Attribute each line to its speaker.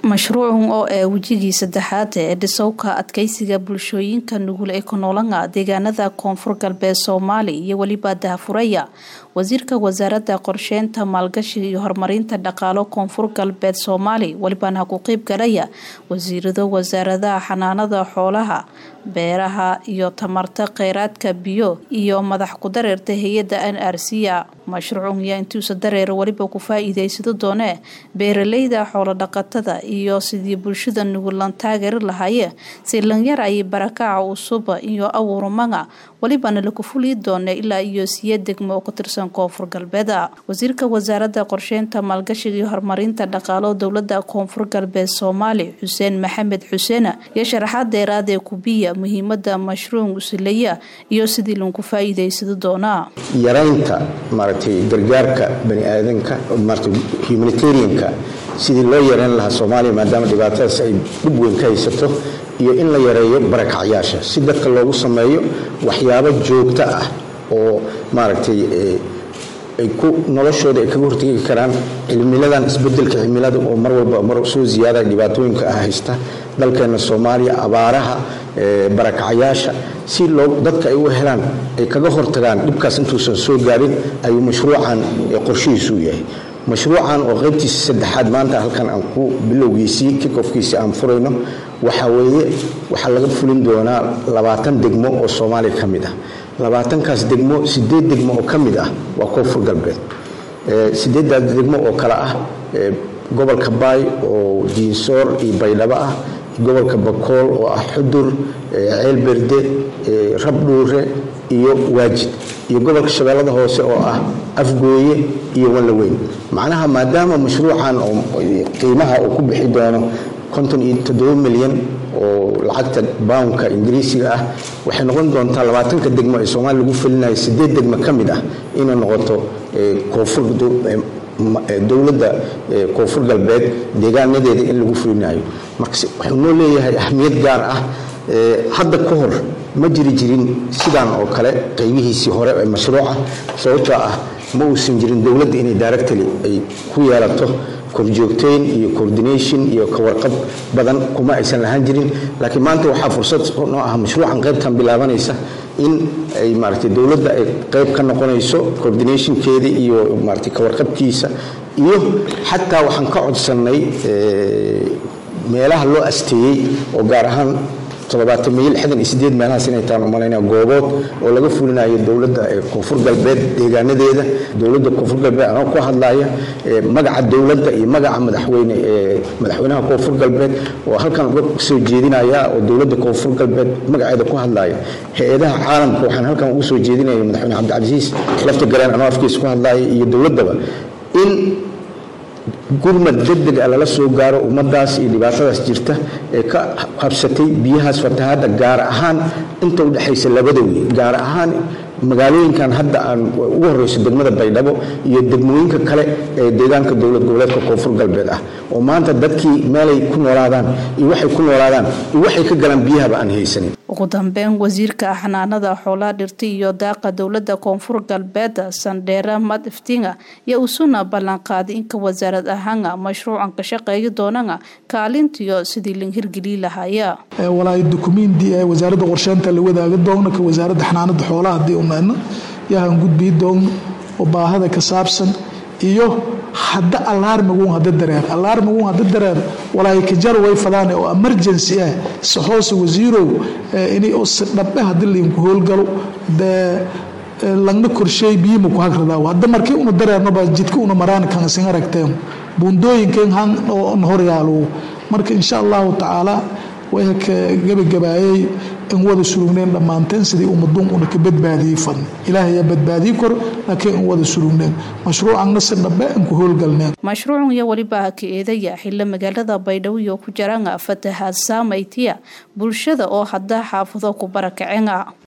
Speaker 1: mashruucan oo wajigii saddexaad ee dhisowka adkeysiga bulshooyinka nugul ee ku noolanga deegaanada Koonfur Galbeed Soomaaliya iyo waliba daahfuraya wasiirka wasaaradda qorsheynta maalgashiga iyo horumarinta dhaqaale Koonfur Galbeed Soomaaliya walibana ku qayb galaya wasiirada wasaaradaha xanaanada xoolaha beeraha iyo tamarta kheyraadka biyo iyo madax ku dareerta hay'adda NRC mashruucan yaa intuu dareer waliba ku faa'iideysto doone beeraleyda xoolo dhaqatada iyo sidii bulshada nugul lan taageer lahaayeen si lan yar ay barakaca cusub iyo awurmaga walibana la ku fulii doone ilaa iyo siya degmo ka tirsan Koonfur Galbeed wasiirka wasaaradda qorsheynta maalgashiga iyo horumarinta dhaqaale dowladda Koonfur Galbeed Soomaaliya Xuseen Maxamed Xuseen ya sharaxaad dheeraad ee ku biya muhiimada mashruucan usileeya iyo sidii loo ku faa'iideysto doona
Speaker 2: yaraynta maartay gargaarka bani aadanka maartay humanitarianka sidii loo yareyn lahaa Soomaaliya maadaama dhibaatadaas ay dib weyn ka haysato iyo in la yareeyo barakacayaasha si dadka loogu sameeyo waxyaabo joogto ah oo maartay ay ku noloshooda ay kaga hortagi karaan cimiladan isbedelka cimilada oo mar walba mar soo ziyaada dhibaatooyinka haysta dalkeena Soomaaliya abaaraha barakacayaasha si loo dadka ay u helaan ay kaga hortagaan dhibkaas intuusan soo gaarin ayuu mashruucan qorshihiisu yahay mashruucan oo qaybtiisa saddexaad maanta halkan aan ku bilowgiisii kick-off-kiisa aan furayno waxa laga fulin doonaa 20 degmo oo Soomaaliya kamid ah 20kaas degmo 8 degmo oo kamid ah waa Koonfur Galbeed 8 degmo oo kala ah gobolka Baay oo Diinsoor iyo Baydhabo ah gobolka Bakool oo ah Xudur Ceelberde Rabdhuure iyo Waajid iyo gobolka Shabeellada Hoose oo ah Afgooye iyo Walaweyn macnaha maadaama mashruucan oo qiimaha uu ku bixi doono 57 milyan oo lacagta poundka Ingiriisiga ah waxay noqon doontaa 20ka degmo ee Soomaaliya lagu fulinayo 8 degmo kamid ah inay noqoto Koonfur dowladda Koonfur Galbeed deegaanadeeda in lagu fulinayo marka wuxuu noo leeyahay ahmiyad gaar ah hadda ka hor ma jirin sidaan oo kale qaybihiisii hore ee mashruuca sababtoo ah ma uusan jirin dowladda inay directly ay ku yeelato korjoogteyn iyo coordination iyo ka warqab badan kuma aysan lahaan jirin laakiin maanta waxa fursad noo ah mashruucan qaybtan bilaabanaysa in ay maartay dowladda ay qayb ka noqonayso coordinationkeeda iyo maartay ka warqabkiisa iyo xataa waxaan ka codsanay meelaha loo asteeyay oo gaar ahaan 768 meelahaas inay taan umaleynaa goobood oo laga fulinayo dowladda Koonfur Galbeed deegaanadeeda dowladda Koonfur Galbeed aan ku hadlaaya magaca dowladda iyo magaca madaxweynaha Koonfur Galbeed oo halkan uga soo jeedinaya oo dowladda Koonfur Galbeed magaceeda ku hadlaaya hay'adaha caalamka waxaan halkan uga soo jeedinayaa madaxweyne Cabdicasiis lafta galeen anoo afkiisa ku hadlaaya iyo dowladaba in gurmad degdeg ah la soo gaaro ummadaas iyo dhibaatadaas jirta ee ka qabsatay biyahaas fatahaada gaar ahaan inta u dhaxaysa labada weey gaar ahaan magaalooyinkan hadda aan ugu horeyso degmada Baydhabo iyo degmooyinka kale ee deegaanka dowlad goboleedka Koonfur Galbeed ah oo maanta dadkii meelay ku noolaadaan iyo waxay ka galaan biyaha aan haysanin
Speaker 1: ugu dambeyn wasiirka xanaanada xoolaha dhirta iyo daaqa dowladda Koonfur Galbeed Sandera Madiftinga iyo usuna ballan qaaday in ka wasaarad ahaan mashruucan ka shaqeeyo doonana kaalintiyo sidii la hirgelin lahaaya
Speaker 3: walaay dukumeenti ay wasaaradda qorsheynta la wadaaga doona ka wasaaradda xanaanada xoolaha hadii unaana yahan gudbi doon oo baahada ka saabsan iyo hadda alarmigu hadda dareer walaay ka jar way fadaan oo emergency ah saxoos wasiirow inay oo sadhabe hadii la ku howlgalo langna korshay biimo ku hagrada wada markii uu dareerno ba jidka uu maraan kan sin aragteen buundooyinkan han oo horyaalo marka insha Allah taala way ka gabagabaayay in wada surugneen dhamaanteen sidii ummaduun uu ka badbaadiyay fan ilaahay badbaadiy kor laakiin wada surugneen mashruucan sadhabe in ku howlgalneen
Speaker 1: mashruucan iyo waliba ka eedaya xilli magaalada Baydhabo iyo ku jiraan fatahaad saameeyay bulshada oo hadda xaafado ku barakaceen